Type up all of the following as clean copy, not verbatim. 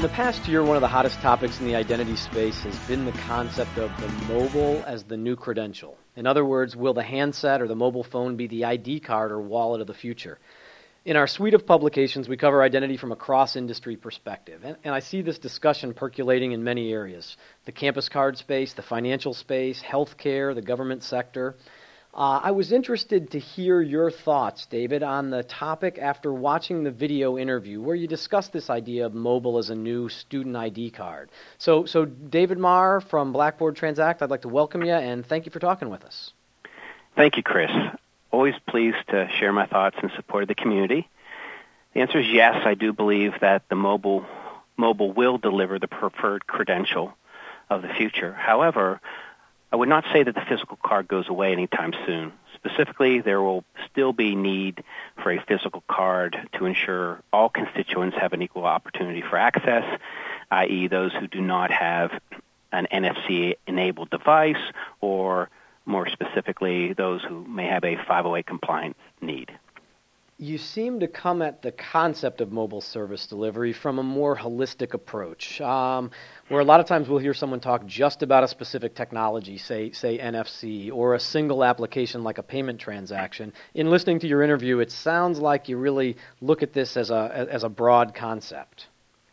the past year, one of the hottest topics in the identity space has been the concept of the mobile as the new credential. In other words, will the handset or the mobile phone be the ID card or wallet of the future? In our suite of publications, we cover identity from a cross-industry perspective, and I see this discussion percolating in many areas: the campus card space, the financial space, healthcare, the government sector. I was interested to hear your thoughts, David, on the topic after watching the video interview where you discussed this idea of mobile as a new student ID card. So David Marr from Blackboard Transact, I'd like to welcome you and thank you for talking with us. Thank you, Chris. Always pleased to share my thoughts in support of the community. The answer is yes, I do believe that the mobile will deliver the preferred credential of the future. However, I would not say that the physical card goes away anytime soon. Specifically, there will still be need for a physical card to ensure all constituents have an equal opportunity for access, i.e. those who do not have an NFC-enabled device, or more specifically, those who may have a 508 compliance need. You seem to come at the concept of mobile service delivery from a more holistic approach, where a lot of times we'll hear someone talk just about a specific technology, say NFC, or a single application like a payment transaction. In listening to your interview, it sounds like you really look at this as a broad concept.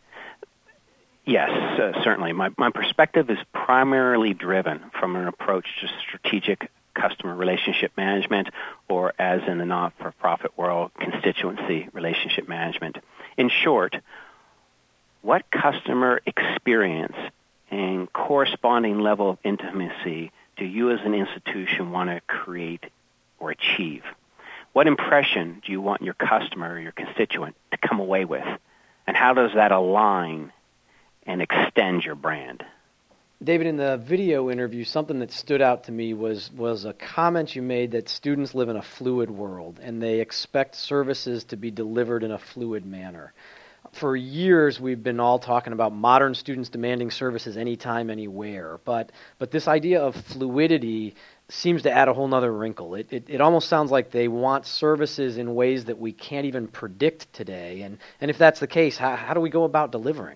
Yes, certainly. My perspective is primarily driven from an approach to strategic customer relationship management, or as in the not-for-profit world, constituency relationship management. In short, what customer experience and corresponding level of intimacy do you as an institution want to create or achieve? What impression do you want your customer or your constituent to come away with? And how does that align and extend your brand? David, in the video interview, something that stood out to me was a comment you made that students live in a fluid world and they expect services to be delivered in a fluid manner. For years, we've been all talking about modern students demanding services anytime, anywhere, but this idea of fluidity seems to add a whole nother wrinkle. It almost sounds like they want services in ways that we can't even predict today, and if that's the case, how do we go about delivering?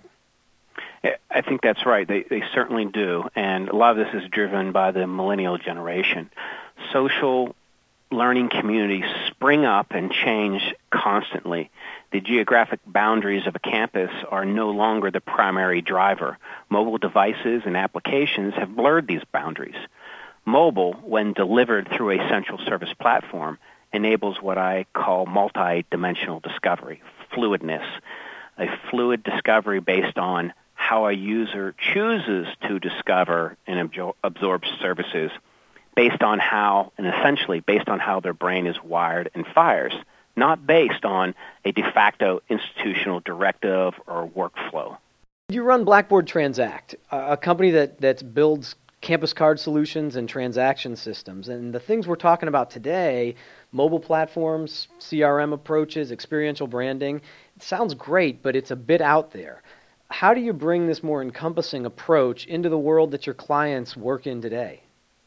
I think that's right. They certainly do, and a lot of this is driven by the millennial generation. Social learning communities spring up and change constantly. The geographic boundaries of a campus are no longer the primary driver. Mobile devices and applications have blurred these boundaries. Mobile, when delivered through a central service platform, enables what I call multi-dimensional discovery, fluidness, a fluid discovery based on how a user chooses to discover and absorb services based on how their brain is wired and fires, not based on a de facto institutional directive or workflow. You run Blackboard Transact, a company that builds campus card solutions and transaction systems. And the things we're talking about today, mobile platforms, CRM approaches, experiential branding, it sounds great, but it's a bit out there. How do you bring this more encompassing approach into the world that your clients work in today?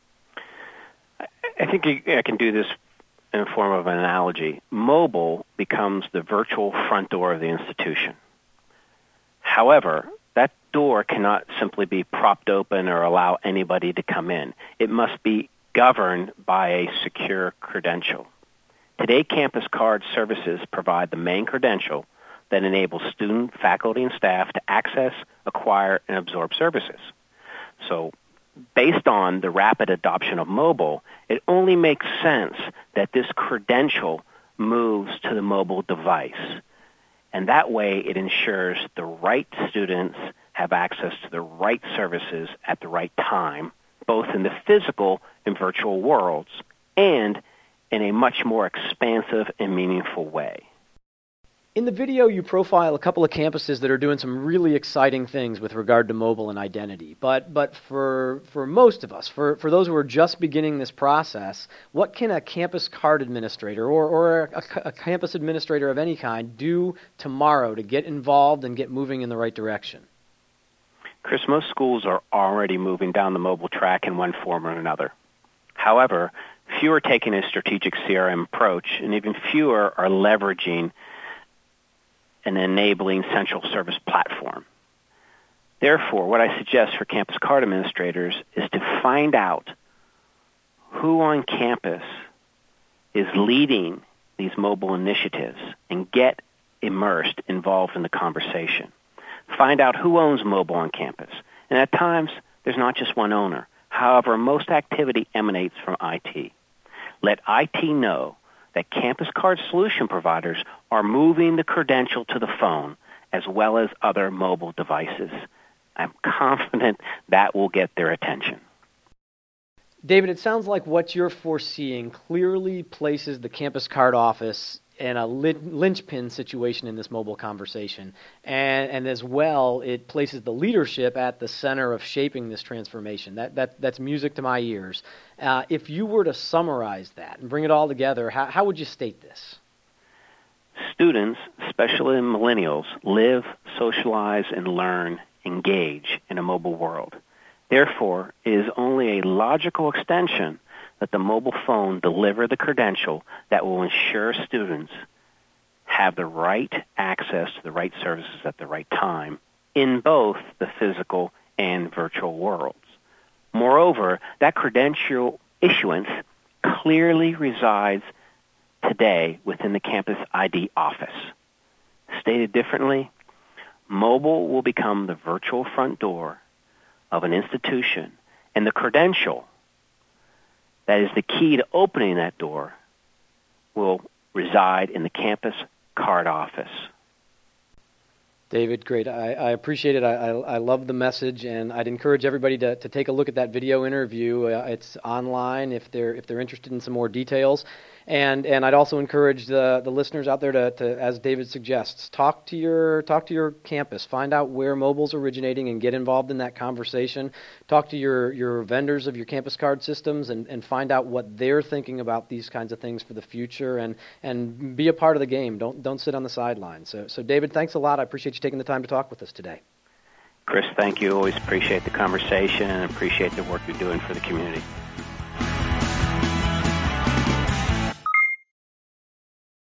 I think I can do this in the form of an analogy. Mobile becomes the virtual front door of the institution. However, that door cannot simply be propped open or allow anybody to come in. It must be governed by a secure credential. Today, campus card services provide the main credential that enables student, faculty, and staff to access, acquire, and absorb services. So, based on the rapid adoption of mobile, it only makes sense that this credential moves to the mobile device. And that way it ensures the right students have access to the right services at the right time, both in the physical and virtual worlds, and in a much more expansive and meaningful way. In the video, you profile a couple of campuses that are doing some really exciting things with regard to mobile and identity. But for most of us, for those who are just beginning this process, what can a campus card administrator or a campus administrator of any kind do tomorrow to get involved and get moving in the right direction? Chris, most schools are already moving down the mobile track in one form or another. However, few are taking a strategic CRM approach, and even fewer are leveraging an enabling central service platform. Therefore, what I suggest for campus card administrators is to find out who on campus is leading these mobile initiatives and get immersed, involved in the conversation. Find out who owns mobile on campus. And at times, there's not just one owner. However, most activity emanates from IT. Let IT know that campus card solution providers are moving the credential to the phone as well as other mobile devices. I'm confident that will get their attention. David, it sounds like what you're foreseeing clearly places the campus card office in a linchpin situation in this mobile conversation. And as well, it places the leadership at the center of shaping this transformation. That's music to my ears. If you were to summarize that and bring it all together, how would you state this? Students, especially millennials, live, socialize, and learn, engage in a mobile world. Therefore, it is only a logical extension that the mobile phone deliver the credential that will ensure students have the right access to the right services at the right time in both the physical and virtual worlds. Moreover, that credential issuance clearly resides today within the campus ID office. Stated differently, mobile will become the virtual front door of an institution, and the credential that is the key to opening that door will reside in the campus card office. David, great. I appreciate it. I love the message, and I'd encourage everybody to take a look at that video interview. It's online if they're interested in some more details. And I'd also encourage the listeners out there to, as David suggests, talk to your campus, find out where mobile's originating, and get involved in that conversation. Talk to your vendors of your campus card systems, and find out what they're thinking about these kinds of things for the future, and be a part of the game. Don't sit on the sidelines. So David, thanks a lot. I appreciate you taking the time to talk with us today. Chris, thank you. Always appreciate the conversation and appreciate the work you're doing for the community.